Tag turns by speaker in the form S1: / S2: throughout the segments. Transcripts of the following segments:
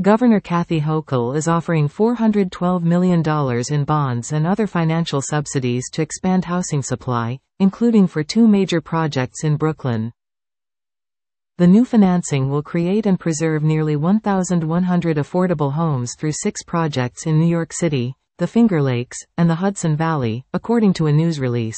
S1: Governor Kathy Hochul is offering $412 million in bonds and other financial subsidies to expand housing supply, including for two major projects in Brooklyn. The new financing will create and preserve nearly 1,100 affordable homes through 6 projects in New York City, the Finger Lakes, and the Hudson Valley, according to a news release.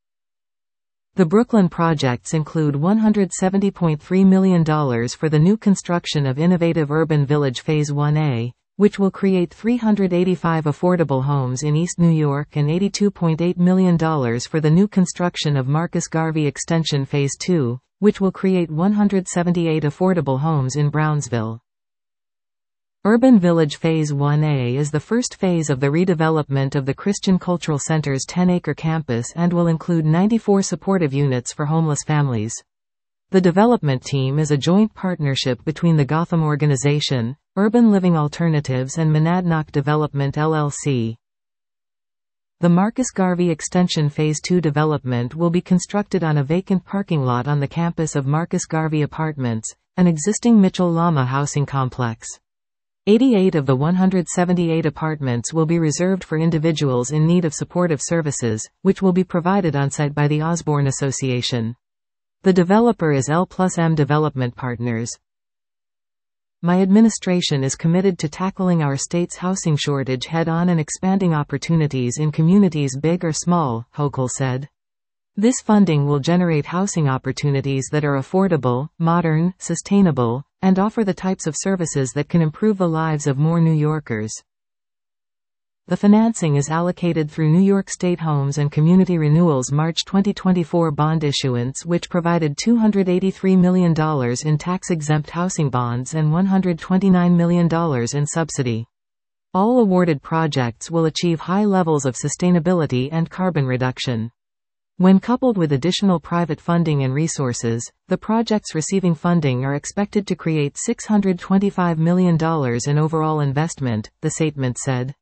S1: The Brooklyn projects include $170.3 million for the new construction of Innovative Urban Village Phase 1A, which will create 385 affordable homes in East New York, and $82.8 million for the new construction of Marcus Garvey Extension Phase 2, which will create 178 affordable homes in Brownsville. Urban Village Phase 1A is the first phase of the redevelopment of the Christian Cultural Center's 10-acre campus and will include 94 supportive units for homeless families. The development team is a joint partnership between the Gotham Organization, Urban Living Alternatives, and Monadnock Development LLC. The Marcus Garvey Extension Phase 2 development will be constructed on a vacant parking lot on the campus of Marcus Garvey Apartments, an existing Mitchell-Lama housing complex. 88 of the 178 apartments will be reserved for individuals in need of supportive services, which will be provided on-site by the Osborne Association. The developer is L+M Development Partners. My administration is committed to tackling our state's housing shortage head-on and expanding opportunities in communities big or small, Hochul said. This funding will generate housing opportunities that are affordable, modern, sustainable, and offer the types of services that can improve the lives of more New Yorkers. The financing is allocated through New York State Homes and Community Renewal's March 2024 bond issuance, which provided $283 million in tax-exempt housing bonds and $129 million in subsidy. All awarded projects will achieve high levels of sustainability and carbon reduction. When coupled with additional private funding and resources, the projects receiving funding are expected to create $625 million in overall investment, the statement said.